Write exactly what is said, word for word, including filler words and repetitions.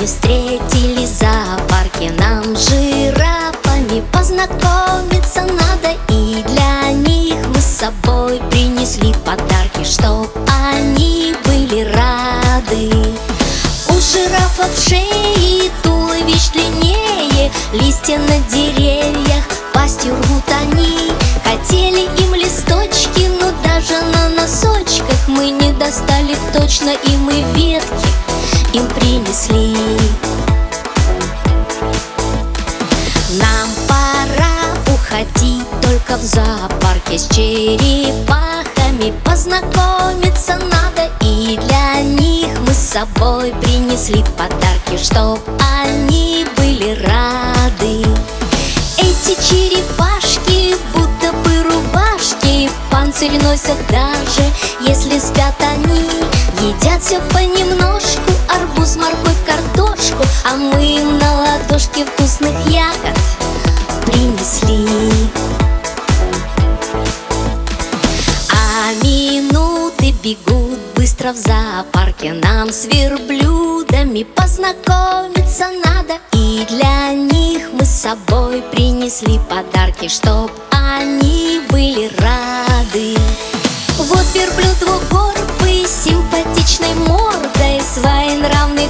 не встретили в зоопарке. Нам с жирафами познакомиться надо, и для них мы с собой принесли подарки, чтоб они были рады. У жирафов шеи туловищ длиннее, листья на деревьях пастью рвут они. Хотели им листочки, но даже на носочках мы не достали точно, и мы ветки им принесли. Нам пора уходить, только в зоопарке с черепахами познакомиться надо, и для них мы с собой принесли подарки, чтоб они были рады. Эти черепашки будто бы рубашки, панцирь носят даже, если спят они. Едят все понемножку, арбуз, морковь, картошку, а мы им на ладошке вкусных ягод принесли. А минуты бегут быстро в зоопарке. Нам с верблюдами познакомиться надо, и для них мы с собой принесли подарки, чтоб они были рады. Вот верблюд двугорбый, с симпатичной мордой, своенравный